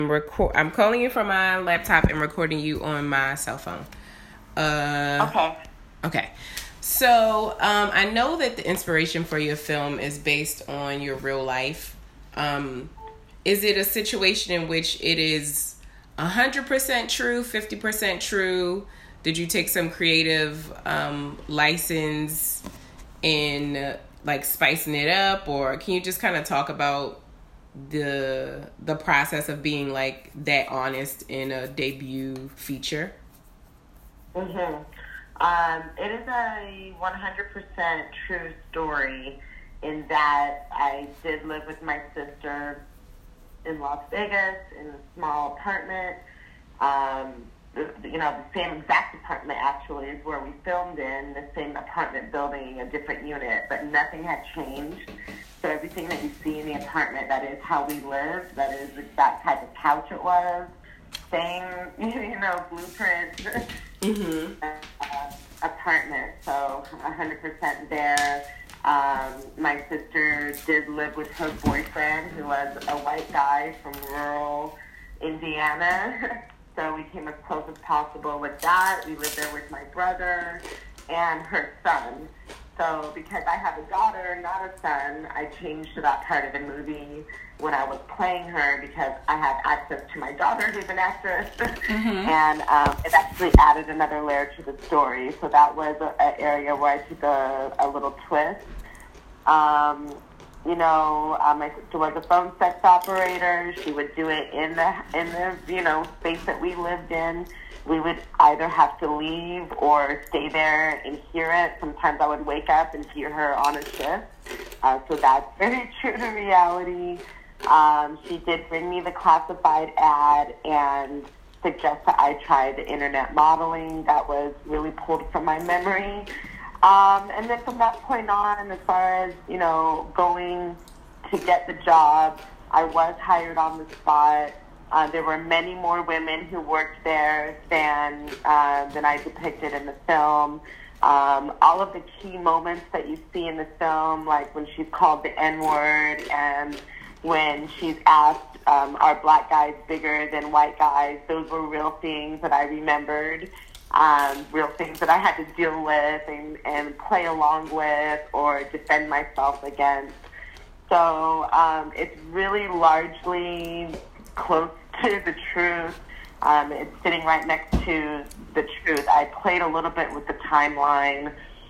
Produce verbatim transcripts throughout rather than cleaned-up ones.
Record. I'm calling you from my laptop and recording you on my cell phone. Uh, okay. Okay. So um, I know that the inspiration for your film is based on your real life. Um, is it a situation in which it is one hundred percent true, fifty percent true? Did you take some creative um, license in uh, like spicing it up, or can you just kind of talk about the the process of being like that honest in a debut feature? Mm-hmm. Um, it is a one hundred percent true story in that I did live with my sister in Las Vegas in a small apartment. Um, you know, the same exact apartment actually is where we filmed in, the same apartment building, a different unit, but nothing had changed. So everything that you see in the apartment, that is how we lived. That is the exact type of couch it was. Same, you know, blueprint Mm-hmm. uh, apartment. So one hundred percent there. Um, my sister did live with her boyfriend, who was a white guy from rural Indiana. So we came as close as possible with that. We lived there with my brother and her son. So because I have a daughter, not a son, I changed to that part of the movie when I was playing her because I had access to my daughter, who's an actress. Mm-hmm. And um, it actually added another layer to the story. So that was an area where I took a, a little twist. Um, you know, uh, my sister was a phone sex operator. She would do it in the, in the, you know, space that we lived in. We would either have to leave or stay there and hear it. Sometimes I would wake up and hear her on a shift. Uh, so that's very true to reality. Um, she did bring me the classified ad and suggest that I try the internet modeling. That was really pulled from my memory. Um, and then from that point on, as far as, you know, going to get the job, I was hired on the spot. Uh, there were many more women who worked there than uh, than I depicted in the film. Um, all of the key moments that you see in the film, like when she's called the N-word and when she's asked, um, are black guys bigger than white guys, those were real things that I remembered, um, real things that I had to deal with and, and play along with or defend myself against. So um, it's really largely close to the truth. Um, it's sitting right next to the truth. I played a little bit with the timeline,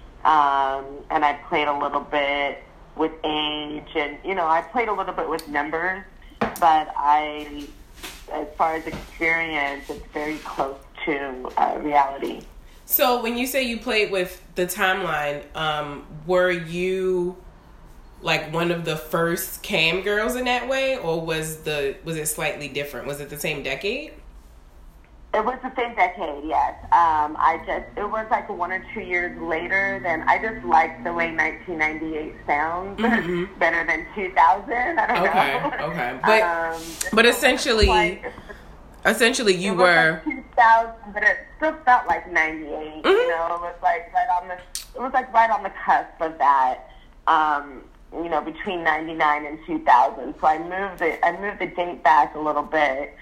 um, and I played a little bit with age, and, you know, I played a little bit with numbers, but I, as far as experience, it's very close to uh, reality. So when you say you played with the timeline, um, were you like one of the first cam girls in that way, or was the was it slightly different? Was it the same decade? It was the same decade, yes. Um, I just it was like one or two years later. Then I just liked the way nineteen ninety-eight sounds mm-hmm. better than two thousand. I don't okay, know. Okay, okay, but um, but essentially, like, essentially you it were was like two thousand, but it still felt like ninety-eight. Mm-hmm. You know, it was like right on the it was like right on the cusp of that. Um, you know, between ninety-nine and two thousand. So I moved it, I moved the date back a little bit.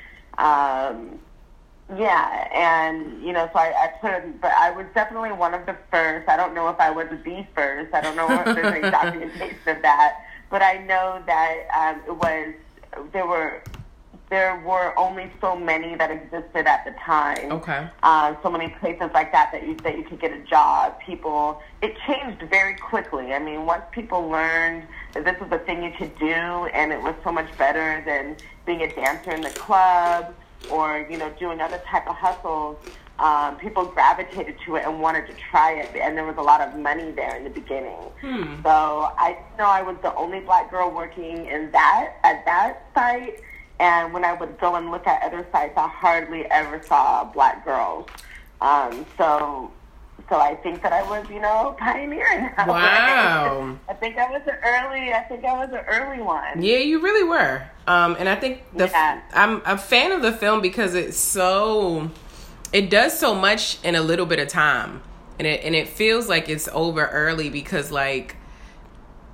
Um, yeah, and, you know, so I, I put it, but I was definitely one of the first. I don't know if I was the first. I don't know if there's any documentation of that. But I know that um, it was, there were, there were only so many that existed at the time. Okay. Uh, so many places like that that you that you could get a job. People, it changed very quickly. I mean, once people learned that this was a thing you could do, and it was so much better than being a dancer in the club or, you know, doing other type of hustles, um, people gravitated to it and wanted to try it. And there was a lot of money there in the beginning. Hmm. So I know I was the only black girl working in that at that site. And when I would go and look at other sites, I hardly ever saw black girls. Um, so, so I think that I was, you know, pioneering. Wow. I think I was an early. I think I was an early one. Yeah, you really were. Um, and I think the yeah. I'm a fan of the film because it's so, it does so much in a little bit of time, and it and it feels like it's over early because like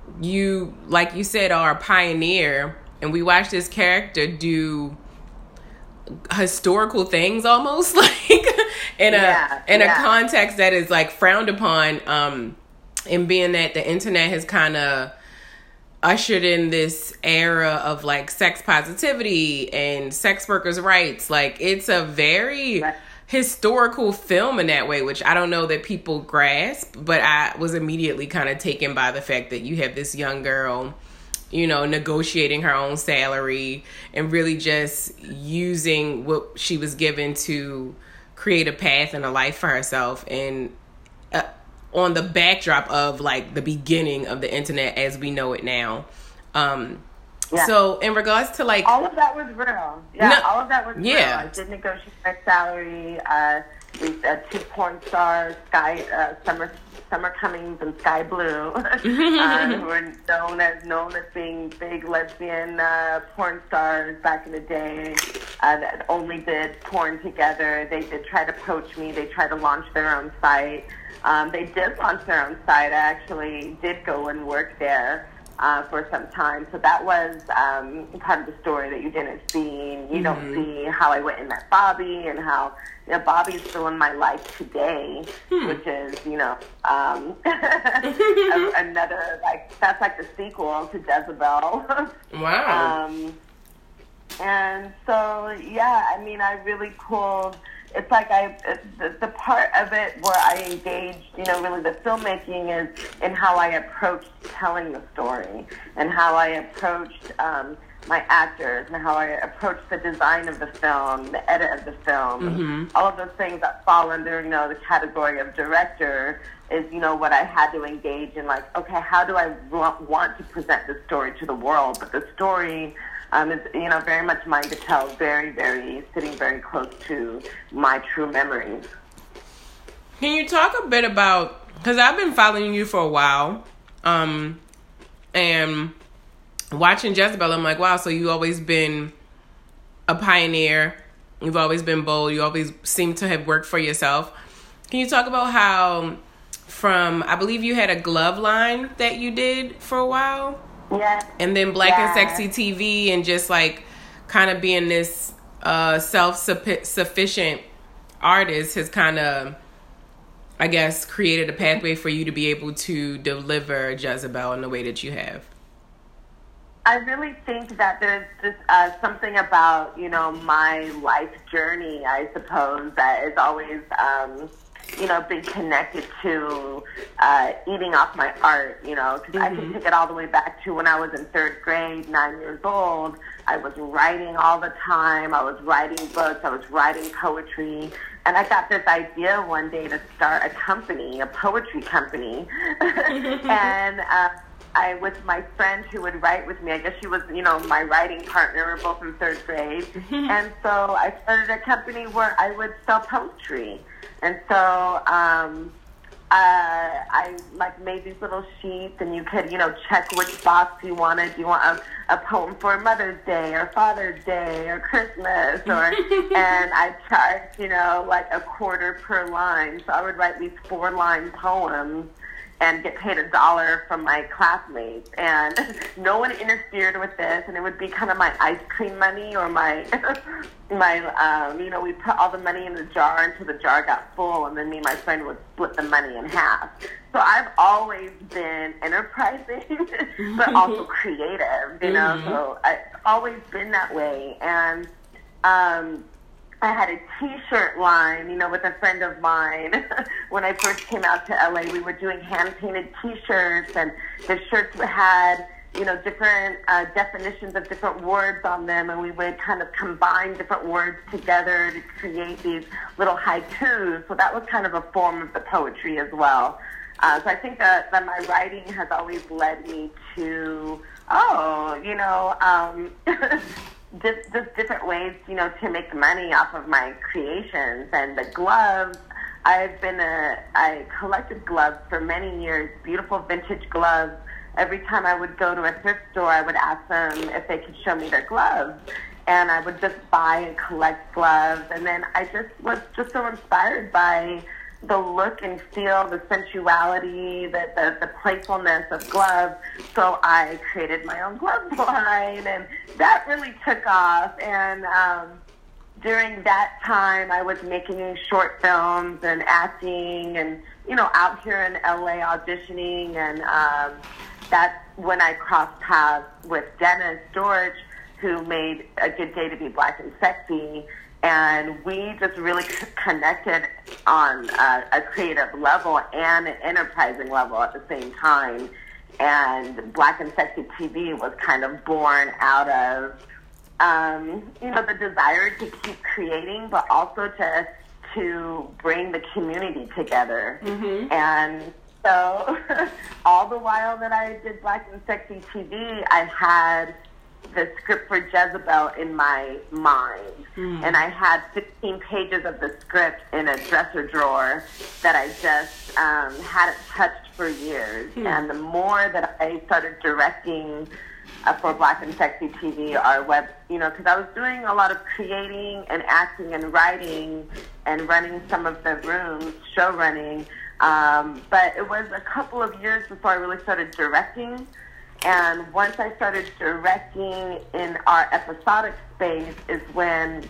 you, like you said, are a pioneer. And we watched this character do historical things almost, like in a yeah, in yeah. a context that is like frowned upon, um and being that the internet has kind of ushered in this era of like sex positivity and sex workers' rights. Like, it's a very right. historical film in that way, which I don't know that people grasp, but I was immediately kind of taken by the fact that you have this young girl, you know, negotiating her own salary and really just using what she was given to create a path and a life for herself. And uh, on the backdrop of like the beginning of the internet as we know it now. Um, yeah. So in regards to like... all of that was real. Yeah, no, all of that was yeah. real. I did negotiate my salary. Uh, we uh, two porn stars, Sky, uh, Summer Summer Cummings and Sky Blue, uh, who were known as known as being big lesbian uh, porn stars back in the day uh, that only did porn together. They did try to poach me. They tried to launch their own site. Um, they did launch their own site. I actually did go and work there uh, for some time. So that was um, part of the story that you didn't see. You mm-hmm. don't see how I went and met Bobby and how, you know, Bobby's still in my life today, hmm. which is, you know, um, another, like, that's like the sequel to Jezebel. Wow. Um, and so, yeah, I mean, I really pulled... It's like I, the, the part of it where I engaged, you know, really the filmmaking is in how I approached telling the story and how I approached um, my actors and how I approached the design of the film, the edit of the film, mm-hmm. all of those things that fall under, you know, the category of director is, you know, what I had to engage in. Like, okay, how do I want to present this story to the world? But the story... Um, it's, you know, very much mine to tell, very, very, sitting very close to my true memories. Can you talk a bit about, because I've been following you for a while, um, and watching Jezebel, I'm like, wow, so you've always been a pioneer, you've always been bold, you always seem to have worked for yourself. Can you talk about how from, I believe you had a glove line that you did for a while? Yeah. And then Black yeah. and Sexy T V, and just like kind of being this uh, self-sufficient artist has kind of, I guess, created a pathway for you to be able to deliver Jezebel in the way that you have. I really think that there's just uh, something about, you know, my life journey, I suppose, that is always... Um, you know, been connected to uh, eating off my art, you know, because mm-hmm. I can take it all the way back to when I was in third grade, nine years old. I was writing all the time. I was writing books. I was writing poetry. And I got this idea one day to start a company, a poetry company. and uh, I, with my friend who would write with me, I guess she was, you know, my writing partner. We're both in third grade. And so I started a company where I would sell poetry. And so um, uh, I like made these little sheets, and you could, you know, check which box you wanted. Do you want a, a poem for Mother's Day or Father's Day or Christmas? Or and I charged, you know, like a quarter per line. So I would write these four-line poems and get paid a dollar from my classmates. And no one interfered with this, and it would be kind of my ice cream money or my, my um, you know, we put all the money in the jar until the jar got full, and then me and my friend would split the money in half. So I've always been enterprising, but also creative, you know, mm-hmm. so I've always been that way. And um, I had a T-shirt line, you know, with a friend of mine. When I first came out to L A, we were doing hand-painted T-shirts, and the shirts had, you know, different uh, definitions of different words on them, and we would kind of combine different words together to create these little haikus. So that was kind of a form of the poetry as well. Uh, so I think that, that my writing has always led me to, oh, you know, um, just, just different ways, you know, to make money off of my creations. And the gloves, I've been a, I collected gloves for many years, beautiful vintage gloves. Every time I would go to a thrift store, I would ask them if they could show me their gloves. And I would just buy and collect gloves. And then I just was just so inspired by the look and feel, the sensuality, the, the, the playfulness of gloves. So I created my own glove line, and that really took off. And um, during that time, I was making short films and acting and, you know, out here in L A auditioning. And um, that's when I crossed paths with Dennis George, who made A Good Day to Be Black and Sexy. And we just really c- connected on uh, a creative level and an enterprising level at the same time. And Black and Sexy T V was kind of born out of, um, you know, the desire to keep creating, but also to to bring the community together. Mm-hmm. And so all the while that I did Black and Sexy T V, I had the script for Jezebel in my mind. Mm. And I had fifteen pages of the script in a dresser drawer that I just um, hadn't touched for years. Mm. And the more that I started directing uh, for Black and Sexy T V, our web, you know, because I was doing a lot of creating and acting and writing and running some of the rooms, show running. Um, but it was a couple of years before I really started directing. And once I started directing in our episodic space is when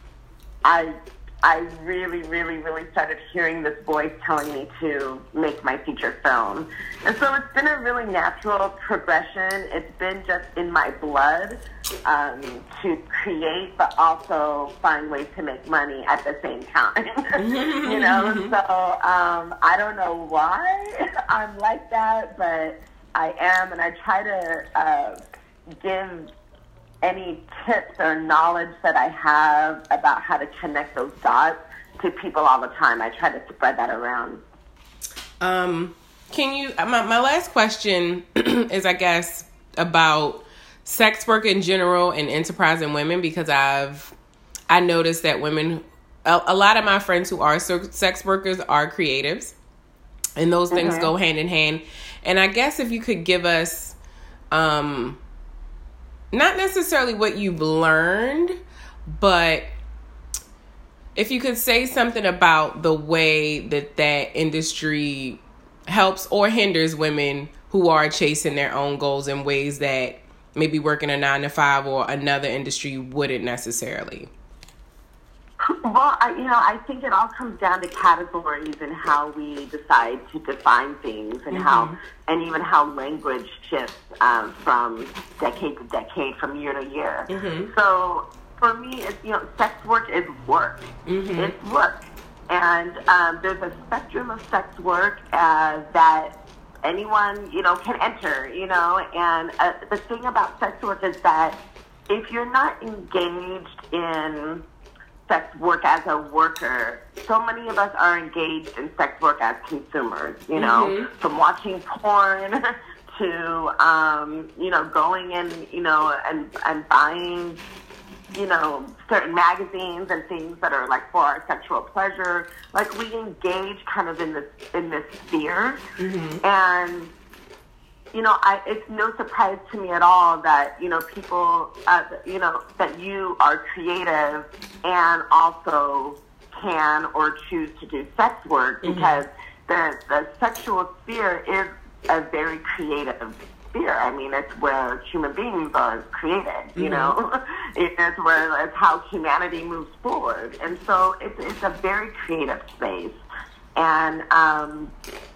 I I really, really, really started hearing this voice telling me to make my feature film. And so it's been a really natural progression. It's been just in my blood um, to create, but also find ways to make money at the same time. You know, so um, I don't know why I'm like that, but I am, and I try to uh, give any tips or knowledge that I have about how to connect those dots to people all the time. I try to spread that around. Um, can you, my, my last question is, I guess, about sex work in general and enterprising women, because I've, I noticed that women, a, a lot of my friends who are sex workers are creatives, and those things mm-hmm. go hand in hand. And I guess if you could give us, um, not necessarily what you've learned, but if you could say something about the way that that industry helps or hinders women who are chasing their own goals in ways that maybe working a nine to five or another industry wouldn't necessarily. Well, I, you know, I think it all comes down to categories and how we decide to define things, and mm-hmm. how, and even how language shifts um, from decade to decade, from year to year. Mm-hmm. So, for me, it's, you know, sex work is work. Mm-hmm. It's work, and um, there's a spectrum of sex work uh, that anyone, you know, can enter. You know, and uh, the thing about sex work is that if you're not engaged in sex work as a worker, so many of us are engaged in sex work as consumers, you know, mm-hmm. from watching porn to, um, you know, going in, you know, and, and buying, you know, certain magazines and things that are like for our sexual pleasure. Like, we engage kind of in this, in this sphere. Mm-hmm. And, you know, I, it's no surprise to me at all that, you know, people, uh, you know, that you are creative and also can or choose to do sex work, because mm-hmm. the, the sexual sphere is a very creative sphere. I mean, it's where human beings are created, you mm-hmm. know. It's where, it's how humanity moves forward. And so it's, it's a very creative space. And um,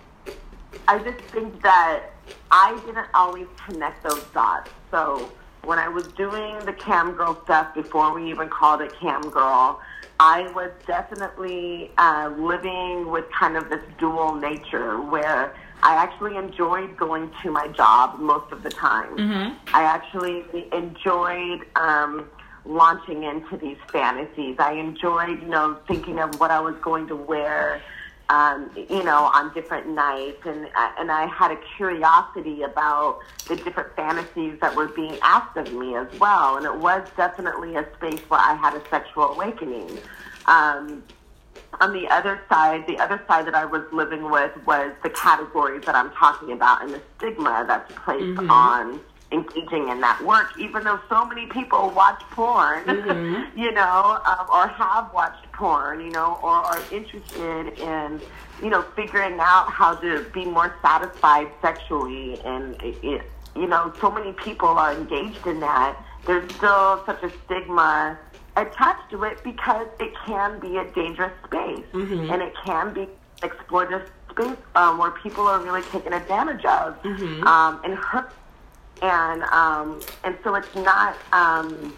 I just think that I didn't always connect those dots. So when I was doing the cam girl stuff before we even called it cam girl, I was definitely uh, living with kind of this dual nature where I actually enjoyed going to my job most of the time. Mm-hmm. I actually enjoyed um, launching into these fantasies. I enjoyed, you know, thinking of what I was going to wear, Um, you know, on different nights, and and I had a curiosity about the different fantasies that were being asked of me as well, and it was definitely a space where I had a sexual awakening. Um, on the other side, the other side that I was living with was the categories that I'm talking about and the stigma that's placed mm-hmm. on engaging in that work, even though so many people watch porn, mm-hmm. you know, um, or have watched porn, you know, or are interested in, you know, figuring out how to be more satisfied sexually. And, it, it, you know, so many people are engaged in that. There's still such a stigma attached to it because it can be a dangerous space, mm-hmm. and it can be exploitative space um, where people are really taken advantage of mm-hmm. um, and hurt. And um, and so it's not um,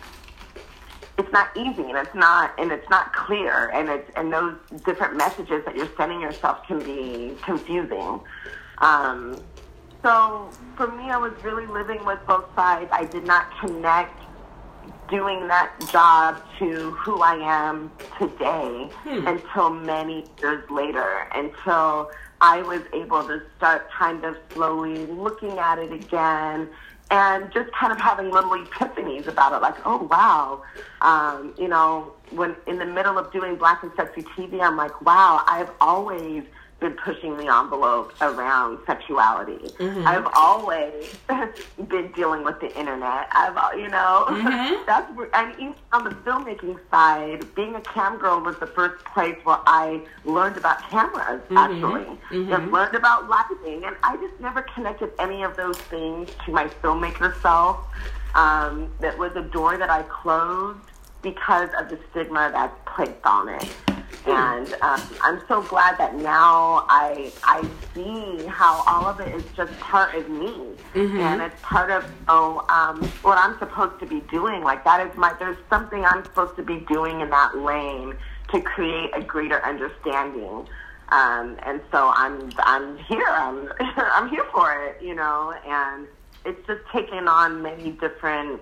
it's not easy, and it's not and it's not clear, and it's and those different messages that you're sending yourself can be confusing. Um, so for me, I was really living with both sides. I did not connect doing that job to who I am today hmm. until many years later, until I was able to start kind of slowly looking at it again and just kind of having little epiphanies about it, like, oh, wow. Um, you know, when in the middle of doing Black and Sexy T V, I'm like, wow, I've always been pushing the envelope around sexuality. Mm-hmm. I've always been dealing with the internet. I've, you know, mm-hmm. that's where, and even on the filmmaking side, being a cam girl was the first place where I learned about cameras, mm-hmm. actually. Mm-hmm. And learned about lighting, and I just never connected any of those things to my filmmaker self. Um, that was a door that I closed because of the stigma that's placed on it. And um, I'm so glad that now I I see how all of it is just part of me, mm-hmm. and it's part of oh um, what I'm supposed to be doing. Like that is my there's something I'm supposed to be doing in that lane to create a greater understanding. Um, and so I'm I'm here. I'm I'm here for it, you know. And it's just taken on many different.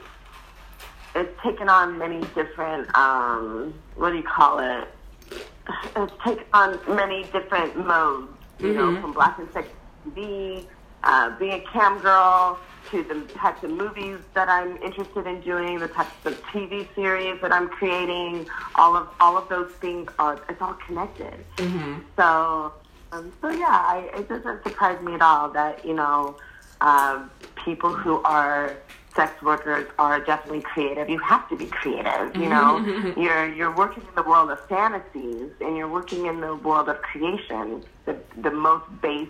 It's taken on many different. Um, what do you call it? It's taken on many different modes, you mm-hmm. know, from Black and Sexy T V, uh, being a cam girl, to the types of movies that I'm interested in doing, the types of T V series that I'm creating. All of all of those things are it's all connected. Mm-hmm. So, um, so yeah, I, it doesn't surprise me at all that you know uh, people who are sex workers are definitely creative. You have to be creative, you know. Mm-hmm. You're you're working in the world of fantasies, and you're working in the world of creation. The the most base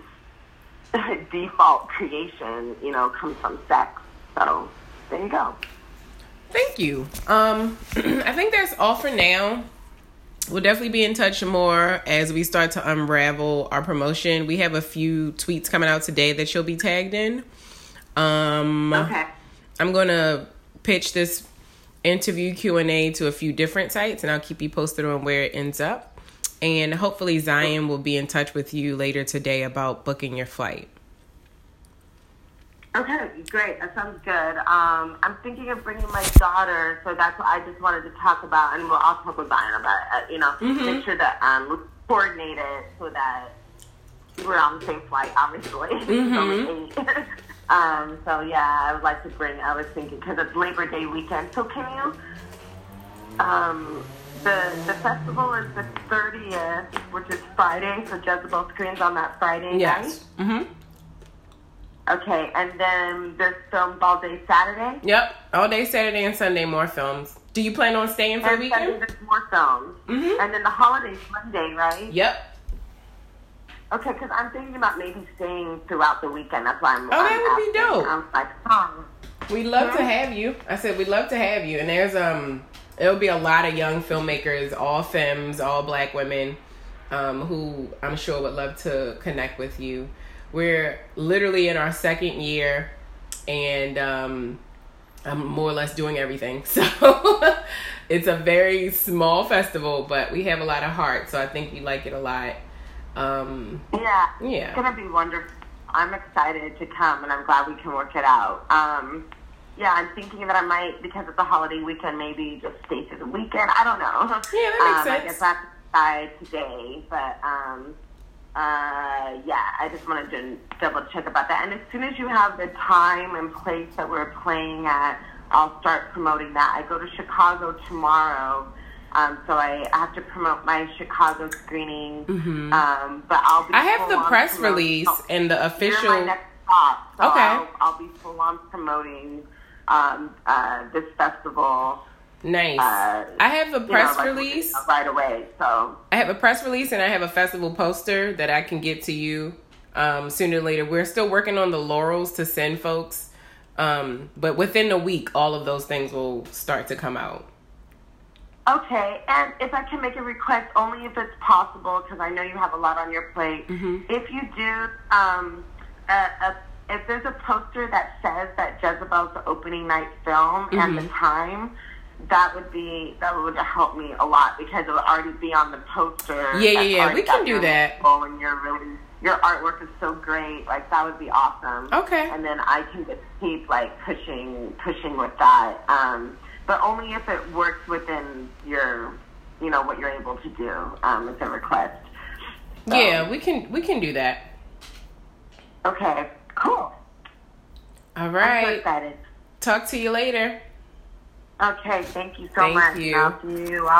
default creation, you know, comes from sex. So there you go. Thank you. Um, I think that's all for now. We'll definitely be in touch more as we start to unravel our promotion. We have a few tweets coming out today that you'll be tagged in. Um, okay. I'm going to pitch this interview Q and A to a few different sites, and I'll keep you posted on where it ends up. And hopefully Zion will be in touch with you later today about booking your flight. Okay, great. That sounds good. Um, I'm thinking of bringing my daughter, so that's what I just wanted to talk about, and we'll, I'll talk with Zion about it, uh, you know, mm-hmm. make sure that um, we coordinate it so that we're on the same flight, obviously. Mm-hmm. Um, so yeah, I would like to bring, I was thinking, because it's Labor Day weekend. So can you, um, the the festival is the thirtieth, which is Friday, so Jezebel screens on that Friday yes. night? Mm-hmm. Okay, and then there's filmed all day Saturday? Yep, all day Saturday and Sunday, more films. Do you plan on staying for and the weekend? Sunday, there's more films. Mm-hmm. And then the holiday's Monday, right? Yep. Okay, because I'm thinking about maybe staying throughout the weekend. That's why I'm. Oh, that would be dope. I'm like, huh. We'd love yeah. to have you. I said we'd love to have you. And there's um, it'll be a lot of young filmmakers, all femmes, all Black women, um, who I'm sure would love to connect with you. We're literally in our second year, and um, I'm more or less doing everything. So it's a very small festival, but we have a lot of heart. So I think you like it a lot. Um, yeah, yeah, it's gonna be wonderful. I'm excited to come, and I'm glad we can work it out. Um, yeah, I'm thinking that I might, because it's a holiday weekend, maybe just stay through the weekend. I don't know. Yeah, that makes um, sense. I guess I have to decide today, but um, uh, yeah, I just wanted to double check about that. And as soon as you have the time and place that we're playing at, I'll start promoting that. I go to Chicago tomorrow. Um, so I have to promote my Chicago screening, mm-hmm. um, but I'll be. I have the press promoting. release oh, and the official. You're my next stop, so okay. I'll, I'll be full on promoting um, uh, this festival. Nice. Uh, I have a press you know, like, release right away. So I have a press release and I have a festival poster that I can get to you um, sooner or later. We're still working on the laurels to send folks, um, but within a week, all of those things will start to come out. Okay, and if I can make a request, only if it's possible, because I know you have a lot on your plate. Mm-hmm. If you do, um, a, a, if there's a poster that says that Jezebel's the opening night film mm-hmm. and the time, that would be that would help me a lot, because it would already be on the poster. Yeah, yeah, yeah. We can do that. And you're really, your artwork is so great. Like, that would be awesome. Okay. And then I can just keep like pushing, pushing with that. Um, but only if it works within your, you know, what you're able to do. Um, it's a request. So, yeah, we can we can do that. Okay. Cool. All right. I'm so excited. Talk to you later. Okay. Thank you so Thank much. you. I'll see you.